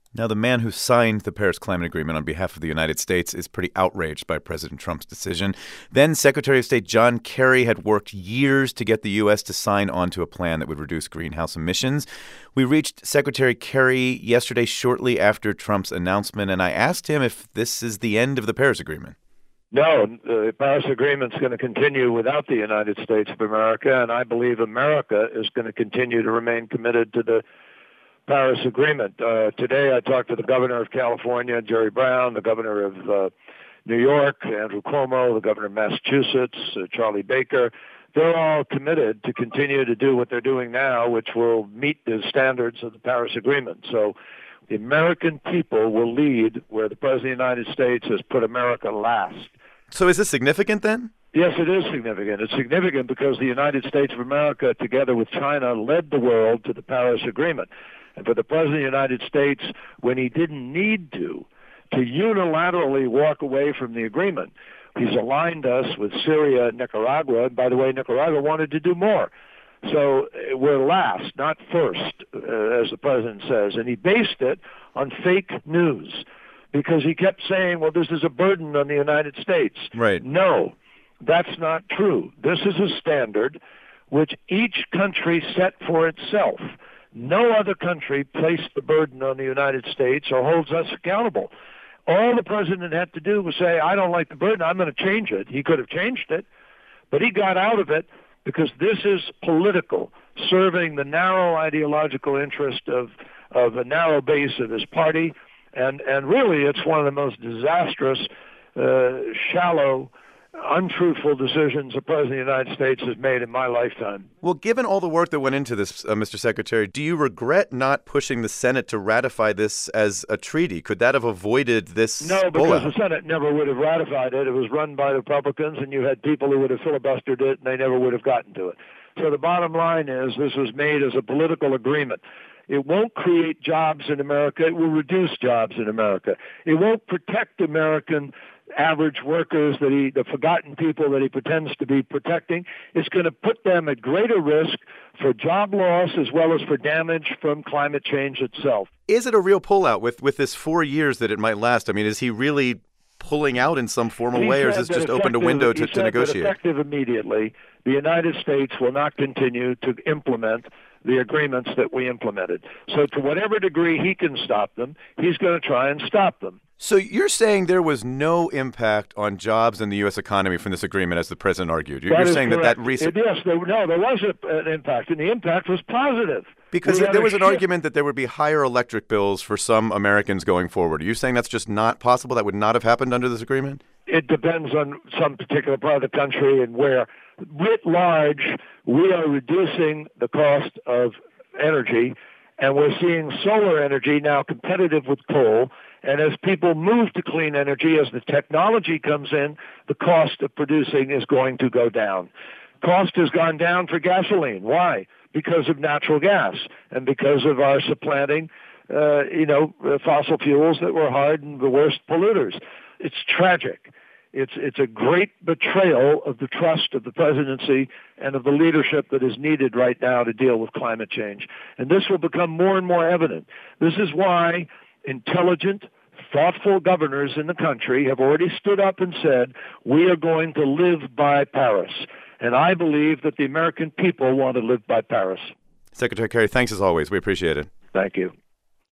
Now, the man who signed the Paris Climate Agreement on behalf of the United States is pretty outraged by President Trump's decision. Then Secretary of State John Kerry had worked years to get the U.S. to sign on to a plan that would reduce greenhouse emissions. We reached Secretary Kerry yesterday shortly after Trump's announcement, and I asked him if this is the end of the Paris Agreement. No, the Paris Agreement is going to continue without the United States of America, and I believe America is going to continue to remain committed to the Paris Agreement. Today I talked to the governor of California, Jerry Brown, the governor of New York, Andrew Cuomo, the governor of Massachusetts, Charlie Baker. They're all committed to continue to do what they're doing now, which will meet the standards of the Paris Agreement. So the American people will lead where the President of the United States has put America last. So is this significant then? Yes, it is significant. It's significant because the United States of America, together with China, led the world to the Paris Agreement. And for the President of the United States, when he didn't need to unilaterally walk away from the agreement, he's aligned us with Syria and Nicaragua. And by the way, Nicaragua wanted to do more. So we're last, not first, as the president says. And he based it on fake news because he kept saying, well, this is a burden on the United States. Right. No, that's not true. This is a standard which each country set for itself. No other country placed the burden on the United States or holds us accountable. All the president had to do was say, I don't like the burden, I'm going to change it. He could have changed it, but he got out of it because this is political, serving the narrow ideological interest of a narrow base of his party. And really, it's one of the most disastrous, shallow, untruthful decisions the President of the United States has made in my lifetime. Well, given all the work that went into this, Mr. Secretary, do you regret not pushing the Senate to ratify this as a treaty? Could that have avoided this No, because pullout? the Senate never would have ratified it. It was run by Republicans, and you had people who would have filibustered it, and they never would have gotten to it. So the bottom line is this was made as a political agreement. It won't create jobs in America. It will reduce jobs in America. It won't protect American average workers, the forgotten people that he pretends to be protecting. It's going to put them at greater risk for job loss as well as for damage from climate change itself. Is it a real pullout with this 4 years that it might last? I mean, is he really pulling out in some formal way, or is this just opened a window to negotiate? That effective immediately, the United States will not continue to implement the agreements that we implemented. So to whatever degree he can stop them, he's going to try and stop them. So you're saying there was no impact on jobs and the U.S. economy from this agreement, as the president argued. You're saying correct. that recent... Yes, there was an impact, and the impact was positive. Because there was an argument that there would be higher electric bills for some Americans going forward. Are you saying that's just not possible? That would not have happened under this agreement? It depends on some particular part of the country and where. Writ large, we are reducing the cost of energy, and we're seeing solar energy now competitive with coal. And as people move to clean energy, as the technology comes in, the cost of producing is going to go down. Cost has gone down for gasoline. Why? Because of natural gas and because of our supplanting, fossil fuels that were hard and the worst polluters. It's tragic. It's a great betrayal of the trust of the presidency and of the leadership that is needed right now to deal with climate change. And this will become more and more evident. This is why intelligent, thoughtful governors in the country have already stood up and said, we are going to live by Paris. And I believe that the American people want to live by Paris. Secretary Kerry, thanks as always. We appreciate it. Thank you.